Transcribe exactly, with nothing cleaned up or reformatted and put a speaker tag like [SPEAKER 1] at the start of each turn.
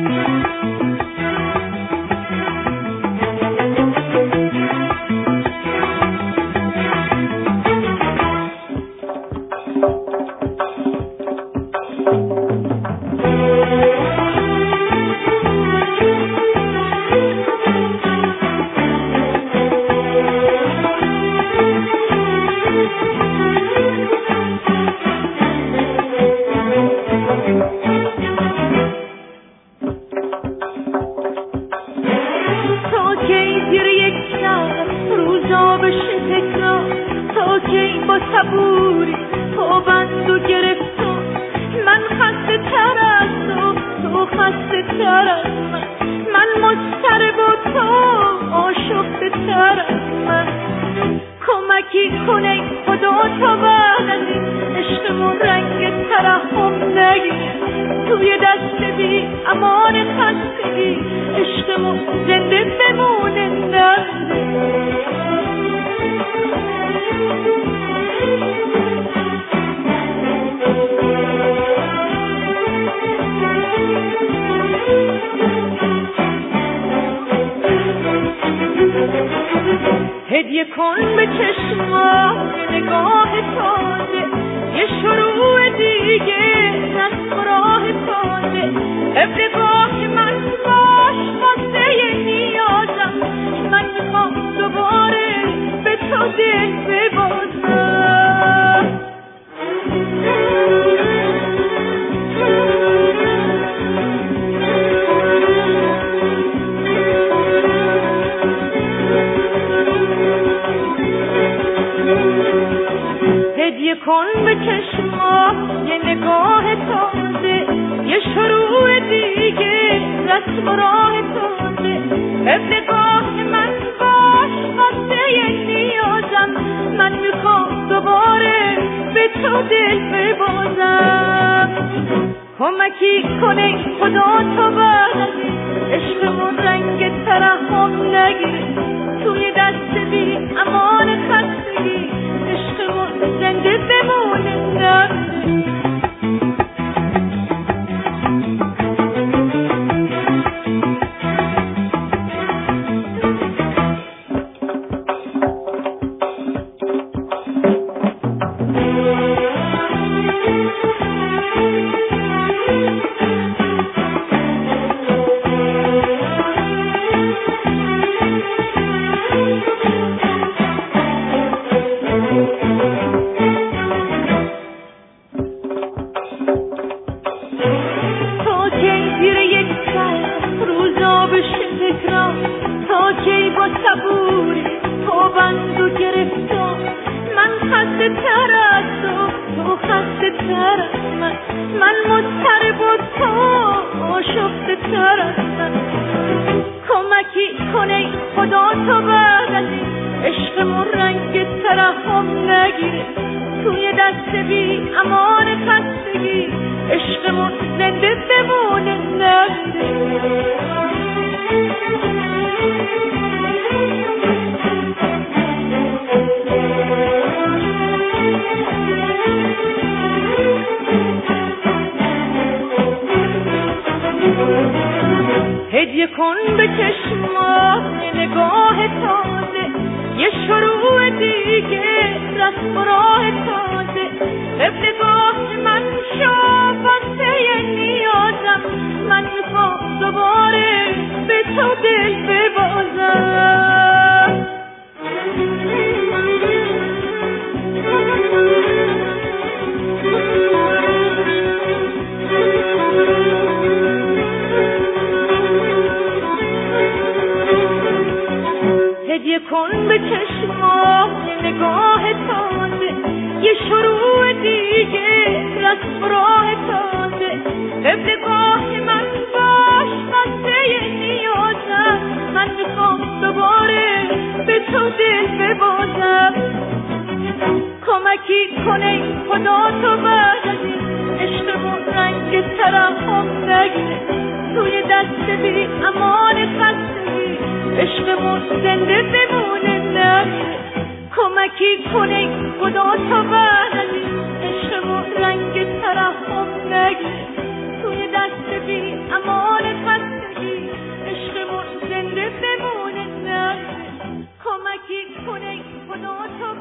[SPEAKER 1] هدیه کن به چشما نگاه تازه، یه شروع دیگه از راه تازه. ابتگاه من باش واسه نیازم، من میخوام دوباره به تو دل ببازم. هدیه کن به چشما یه نگاه تازه، یه شروع دیگه رسم و راه تازه. ابتگاه من باش واسه نیازم، من میخوام دوباره به تو دل ببازم. کمکی کنه خدا تا بعد عشقمون رنگ ترحم نگیره، توی دست بی امان خستگی عشقمون زنده بمونه نمیره. هدیه کن به چشما نگاه تازه، یه شروع دیگه رسم و راه تازه. ابتگاه من شو واسه نیازم، من میخوام دوباره به تو دل ببازم. هدیه کن به چشما نگاه تازه، یه شروع دیگه رسم و راه تازه. ابتگاه من باش واسه نیازم، من میخوام دوباره به تو دل ببازم. کمکی کنه خدا تا بعد از این عشقمون رنگ ترحم نگیره، توی دست بی امان خستگی عشقمون زنده بمونه نمیره. کمکی کنه خدا تا بعد از این عشقمون رنگ ترحم نگیره، توی دست بی امان خستگی خدا تو